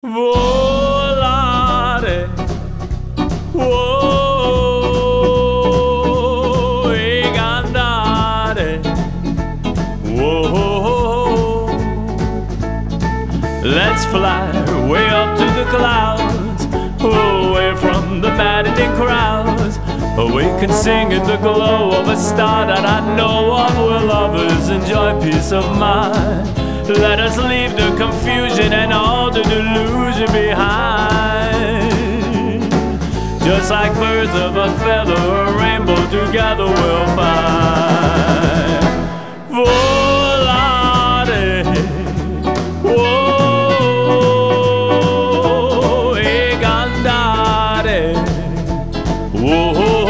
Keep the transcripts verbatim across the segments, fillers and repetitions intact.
Volare, oh, e cantare, oh, let's fly way up to the clouds, away from the maddening crowds. We can sing in the glow of a star that I know of, where lovers enjoy peace of mind. Let us leave the confusion and all the delusion behind. Just like birds of a feather, a rainbow together we'll find. Volare, oh, e cantare, oh.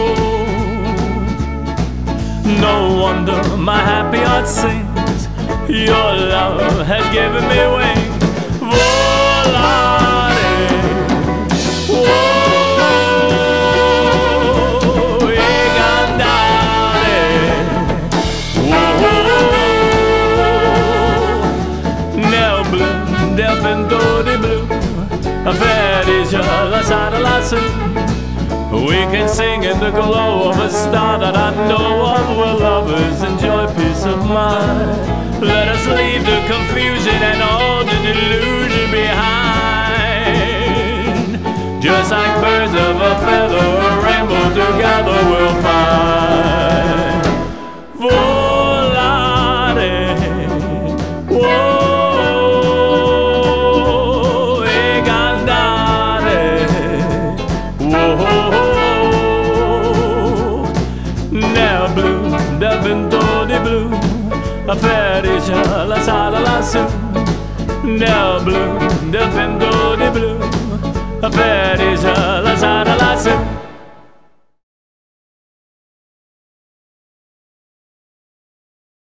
No wonder my happy heart sings. Your love has given me wings. Volare, oh, e cantare, oh, nel blu del vento di blu, felice la sera lassù. We can sing in the glow of a star that I know of, where lovers enjoy peace of mind. Let us leave the confusion and all the delusion behind. Just like birds of a feather, a rainbow together we'll find. Volare, oh, e cantare, oh, nel blu del vento di blu, felice la sala lassù, nel blu del vento di blu, felice la